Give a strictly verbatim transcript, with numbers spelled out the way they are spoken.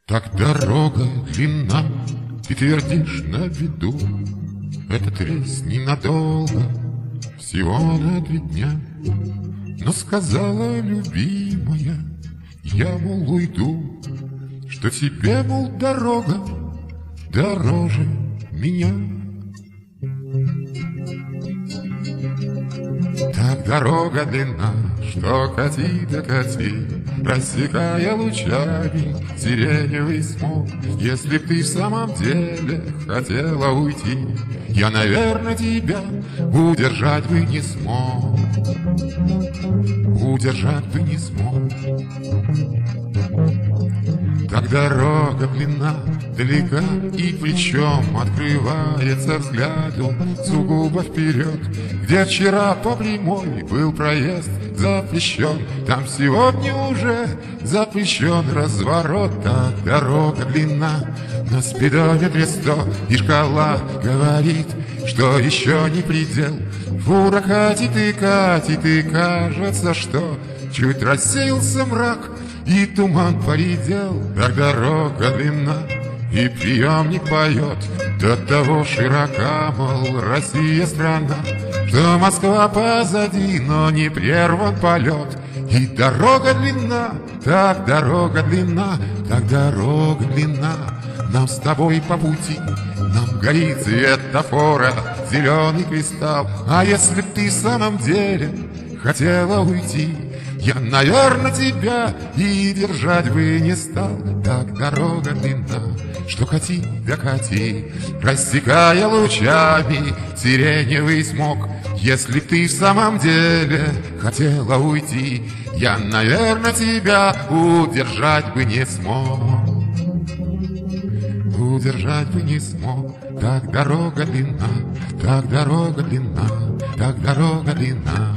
Так дорога длинна, ты твердишь на виду, этот рейс ненадолго, всего на три дня. Но сказала любимая, я, мол, уйду, что тебе, мол, дорога дороже меня. Так дорога длинна, что кати да кати, рассекая лучами сиреневый смог. Если б ты в самом деле хотела уйти, я, наверное, тебя удержать бы не смог, удержать бы не смог. Так дорога длинна, далека и плечом открывается взгляду сугубо вперед, где вчера по прямой был проезд запрещен, там сегодня уже запрещен разворот. Так дорога длинна, на спидометре сто, и шкала говорит, что еще не предел. Фура катит и катит, и кажется, что чуть рассеялся мрак, и туман поредел. Так дорога длинна, и приемник поет, до того широка, мол, Россия страна, что Москва позади, но не прерван полет. И дорога длинна, так дорога длинна, так дорога длинна, нам с тобой по пути, нам горит светофора зеленый кристалл. А если б ты в самом деле хотела уйти, я, наверное, тебя и держать бы не стал. Так дорога длинна, что кати да кати, рассекая лучами сиреневый смог. Если б ты в самом деле хотела уйти, я, наверное, тебя удержать бы не смог, удержать бы не смог. Так дорога длинна, так дорога длинна, так дорога длинна.